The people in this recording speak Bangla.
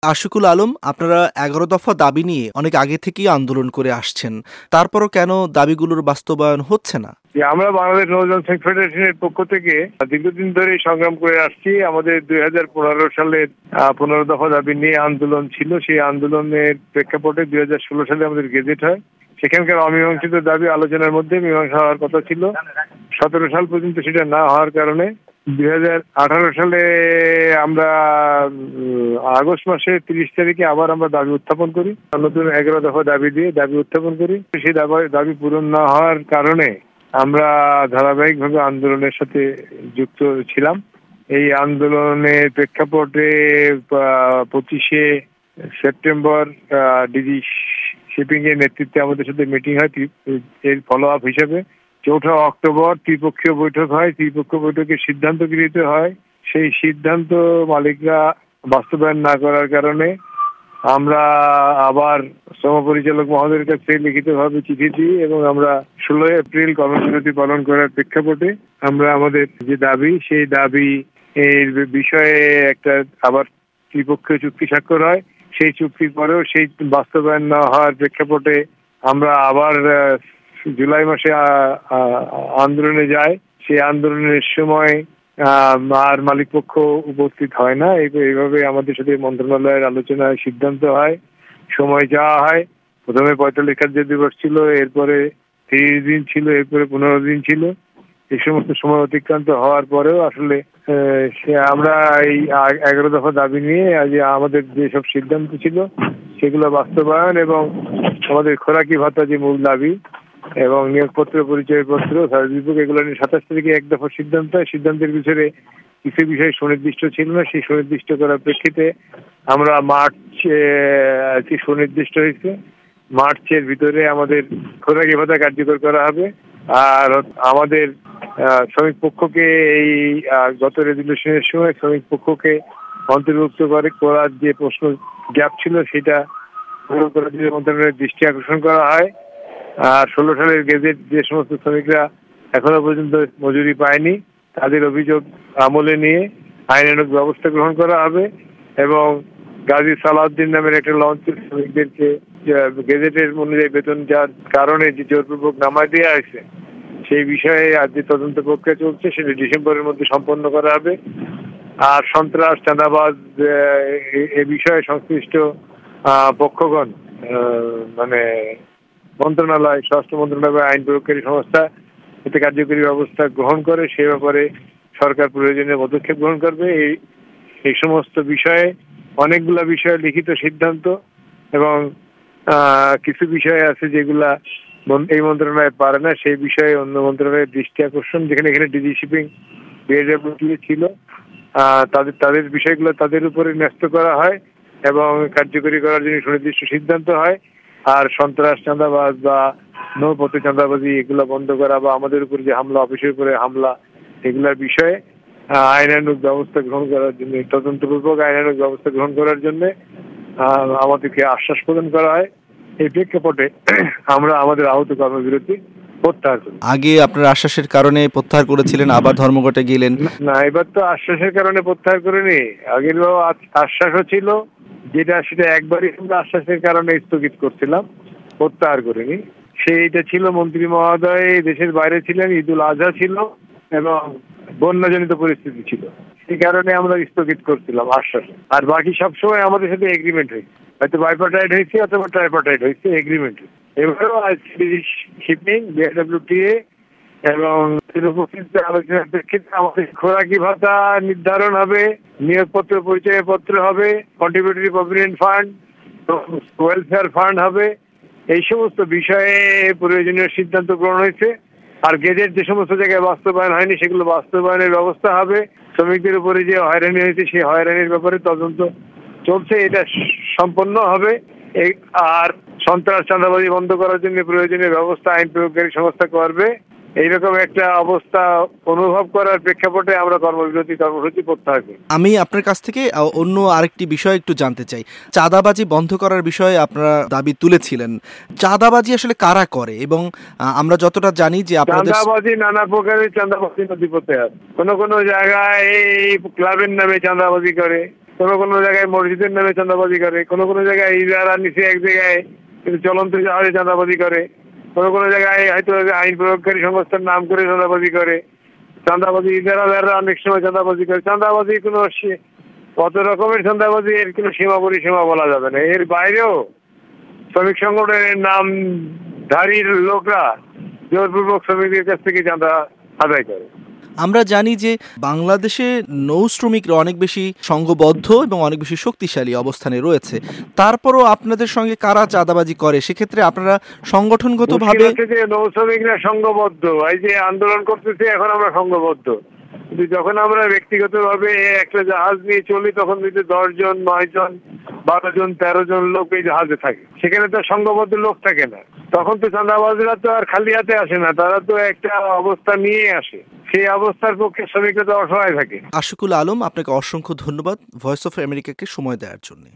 আশিকুল আলম, আপনারা ১১ দফা দাবি নিয়ে অনেক আগে থেকেই আন্দোলন করে আসছেন, তারপরও কেন দাবিগুলোর বাস্তবায়ন হচ্ছে না? আমরা বাংলাদেশ নৌযান শ্রমিক ফেডারেশনের পক্ষ থেকে দীর্ঘদিন ধরে সংগ্রাম করে আসছি। আমাদের 2015 সালের 15 দফা দাবি নিয়ে আন্দোলন ছিল। সেই আন্দোলনের প্রেক্ষাপটে 2016 সালে আমাদের গেজেট হয়। সেখানকার অমীমাংসিত দাবি আলোচনার মধ্যে মীমাংসা হওয়ার কথা ছিল। 17 সাল পর্যন্ত সেটা না হওয়ার কারণে 2018 সালে আমরা আগস্ট মাসের 30 তারিখে আবার আমরা দাবি উত্থাপন করি, নতুন 11 দফা দাবি দিয়ে দাবি উত্থাপন করি। সেই দাবি পূরণ না হওয়ার কারণে আমরা ধারাবাহিকভাবে আন্দোলনের সাথে যুক্ত ছিলাম। এই আন্দোলনের প্রেক্ষাপটে 25শে সেপ্টেম্বর ডিজি শিপিং এর নেতৃত্বে আমাদের সাথে মিটিং হয়। এর ফলো আপ হিসেবে 4 অক্টোবর ত্রিপক্ষীয় বৈঠক হয়। ত্রিপক্ষীয় বৈঠকে সিদ্ধান্ত গৃহীত হয়। সেই সিদ্ধান্ত মালিকরা বাস্তবায়ন না করার কারণে আমরা আবার শ্রম পরিচালক মহোদয়ের কাছে লিখিতভাবে চিঠি দিই এবং আমরা 16 এপ্রিল কর্মসূচি পালন করার প্রেক্ষাপটে আমরা আমাদের যে দাবি, সেই দাবি এর বিষয়ে একটা আবার ত্রিপক্ষীয় চুক্তি স্বাক্ষর হয়। সেই চুক্তির পরেও সেই বাস্তবায়ন না হওয়ার প্রেক্ষাপটে আমরা আবার জুলাই মাসে আন্দোলনে যাই। সেই আন্দোলনের সময় আর মালিক পক্ষ উপস্থিত হয় না। এইভাবে আমাদের সাথে মন্ত্রণালয়ের আলোচনায় সিদ্ধান্ত হয়, সময় যাওয়া হয়। প্রথমে 45 কার্য দিবস ছিল, এরপরে 30 দিন ছিল, এরপরে 15 দিন ছিল। এই সমস্ত সময় অতিক্রান্ত হওয়ার পরেও আসলে আমরা এই 11 দফা দাবি নিয়ে আজ আমাদের যেসব সিদ্ধান্ত ছিল সেগুলো বাস্তবায়ন এবং আমাদের খোরাকি ভাতা যে মূল দাবি এবং নিয়োগপত্র, পরিচয়পত্র, সার্টিফিকেট, এগুলো নিয়ে 27 তারিখে এক দফা সিদ্ধান্ত হয়। সিদ্ধান্তের ভিতরে কিছু বিষয় সুনির্দিষ্ট ছিল না। সেই সুনির্দিষ্ট করার প্রেক্ষিতে আমরা মার্চে সুনির্দিষ্ট হয়েছে, মার্চের ভিতরে আমাদের খোরাকি ভাতা কার্যকর করা হবে। আর আমাদের শ্রমিক পক্ষকে এই গত রেজুলেশনের সময় শ্রমিক পক্ষকে অন্তর্ভুক্ত করার যে প্রশ্ন গ্যাপ ছিল সেটা পূরণ করার জন্য মন্ত্রণালয়ের দৃষ্টি আকর্ষণ করা হয়। আর 16 সালের গেজেট যে সমস্ত শ্রমিকরা এখনো পর্যন্ত মজুরি পায়নি তাদের অভিযোগ আমলে নিয়ে আইনানুগ ব্যবস্থা গ্রহণ করা হবে এবং গাজী সালাউদ্দিন নামের একটা লঞ্চের শ্রমিকদেরকে গেজেটের অনুযায়ী বেতন যার কারণে যে জোরপূর্বক নামায় দেওয়া হয়েছে সেই বিষয়ে আজ যে তদন্ত প্রক্রিয়া চলছে সেটা ডিসেম্বরের মধ্যে সম্পন্ন করা হবে। আর সন্ত্রাস, চাঁদাবাজ এ বিষয়ে সংশ্লিষ্ট পক্ষগণ মানে মন্ত্রণালয়, স্বরাষ্ট্র মন্ত্রণালয়, আইন প্রয়োগকারী সংস্থা এতে কার্যকরী ব্যবস্থা গ্রহণ করে সে ব্যাপারে সরকার প্রয়োজনীয় পদক্ষেপ গ্রহণ করবে। এই সমস্ত বিষয়ে অনেকগুলা বিষয়ে লিখিত সিদ্ধান্ত এবং কিছু বিষয় আছে যেগুলা এই মন্ত্রণালয় পারে না, সেই বিষয়ে অন্য মন্ত্রণালয়ের দৃষ্টি আকর্ষণ, যেখানে ডিজি শিপিং বিএডব্লিউ ছিল তাদের বিষয়গুলো তাদের উপরে ন্যস্ত করা হয় এবং কার্যকরী করার জন্য সুনির্দিষ্ট সিদ্ধান্ত হয়। আর সন্ত্রাস, চাঁদাবাজ বা নৌপথে চাঁদাবাজি এগুলো বন্ধ করা বা আমাদের উপর যে হামলা, অফিসের উপরে হামলা, এগুলোর বিষয়ে আইনানুগ ব্যবস্থা গ্রহণ করার জন্য, তদন্তপূর্বক আইনানুগ ব্যবস্থা গ্রহণ করার জন্য আমাদেরকে আশ্বাস প্রদান করা হয়। এই প্রেক্ষাপটে আমরা আমাদের আহত কর্মবিরতি প্রত্যাহার করি। আগে আপনার আশ্বাসের কারণে প্রত্যাহার করেছিলেন, আবার ধর্মঘটে গেলেন। না, এবার তো আশ্বাসের কারণে প্রত্যাহার করিনি। আগের আশ্বাসও ছিল সেটা একবারই আমরা আশ্বাসের কারণে স্থগিত করছিলাম, প্রত্যাহার করিনি। সেইটা ছিল মন্ত্রী মহোদয় দেশের বাইরে ছিলেন, ঈদুল আজহা ছিল এবং বন্যাজনিত পরিস্থিতি ছিল, সেই কারণে আমরা স্থগিত করছিলাম আশ্বাস। আর বাকি সবসময় আমাদের সাথে এগ্রিমেন্ট হয়েছে, হয়তো বাইপার্টাইট হয়েছে অথবা ট্রাইপার্টাইট হয়েছে, এগ্রিমেন্ট হয়েছে। এবারেও শিপিং, বিএডব্লিউটিএ এবং আলোচনার প্রেক্ষিতে আমাদের খোরাকি ভাতা নির্ধারণ হবে, নিয়োগপত্র, পরিচয়পত্র হবে, contributory provident fund, welfare fund হবে। এই সমস্ত বিষয়ে প্রয়োজনীয় সিদ্ধান্ত গ্রহণ হয়েছে। আর গেজেট যে সমস্ত জায়গায় বাস্তবায়ন হয়নি সেগুলো বাস্তবায়নের ব্যবস্থা হবে। শ্রমিকদের উপরে যে হয়রানি হয়েছে সেই হয়রানির ব্যাপারে তদন্ত চলছে, এটা সম্পন্ন হবে। আর সন্ত্রাস, চাঁদাবাজি বন্ধ করার জন্য প্রয়োজনীয় ব্যবস্থা আইন প্রয়োগকারী সংস্থা করবে। এইরকম একটা অবস্থা অনুভব করার প্রেক্ষাপটে আমরা কর্মসূচি প্রত্যাহার করি। আমি আপনার কাছ থেকে অন্য আরেকটি বিষয় একটু জানতে চাই। চাঁদাবাজি বন্ধ করার বিষয়ে আপনারা দাবি তুলেছিলেন। চাঁদাবাজি আসলে কারা করে? এবং আমরা যতটা জানি যে চাঁদাবাজি, নানা প্রকারের চাঁদাবাজি নদীপথে আছে। কোনো জায়গায় এই ক্লাবের নামে চাঁদাবাজি করে, কোনো কোনো জায়গায় মসজিদের নামে চাঁদাবাজি করে, কোনো কোনো জায়গায় ইজারা নিচে এক জায়গায় কিন্তু চলন্ত জাহাজে চাঁদাবাজি করে, কোনো কোনো জায়গায় হয়তো আইন প্রয়োগকারী সংস্থার নাম করে চাঁদাবাজি করে, চাঁদাবাজি ইজারাদাররা অনেক সময় চাঁদাবাজি করে। চাঁদাবাজি কোনো কত রকমের চাঁদাবাজি, এর কোনো সীমা পরিসীমা বলা যাবে না। এর বাইরেও শ্রমিক সংগঠনের নামধারীর লোকরা জোরপূর্বক শ্রমিকদের কাছ থেকে চাঁদা আদায় করে। আমরা জানি যে বাংলাদেশে নৌ শ্রমিকরা অনেক বেশি সংঘবদ্ধ এবং অনেক বেশি শক্তিশালী অবস্থানে রয়েছে, তারপরও আপনাদের সঙ্গে কারা চাঁদাবাজি করে? সেক্ষেত্রে আপনারা সংগঠনগতভাবে নৌ শ্রমিকরা সংঘবদ্ধ, এই যে আন্দোলন করতেছে এখন আমরা সংঘবদ্ধ, কিন্তু যখন আমরা ব্যক্তিগতভাবে একটা জাহাজ নিয়ে চলি তখন কিন্তু 10 জন 9 জন 12 জন 13 জন লোক এই জাহাজে থাকে, সেখানে তো সংঘবদ্ধ লোক থাকে না। তখন তো চাঁদাবাজরা তো আর খালি হাতে আসে না, তারা তো একটা অবস্থা নিয়ে আসে, সেই অবস্থার পক্ষে শ্রমিকরা তো অসহায় থাকে। আশিকুল আলম, আপনাকে অসংখ্য ধন্যবাদ ভয়েস অফ আমেরিকাকে সময় দেওয়ার জন্য।